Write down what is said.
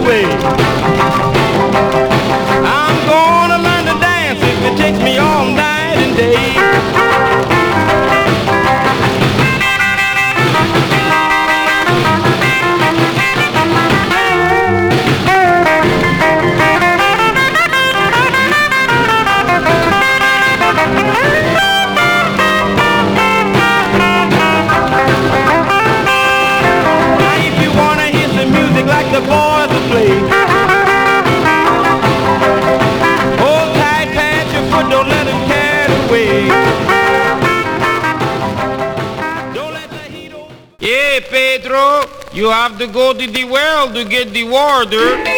away. I'm gonna learn to dance if it takes me all night and day. Like the boys will play. Hold tight, pat your foot, don't let him carry away. Don't let the heat over. Yeah, Pedro, you have to go to the well to get the water.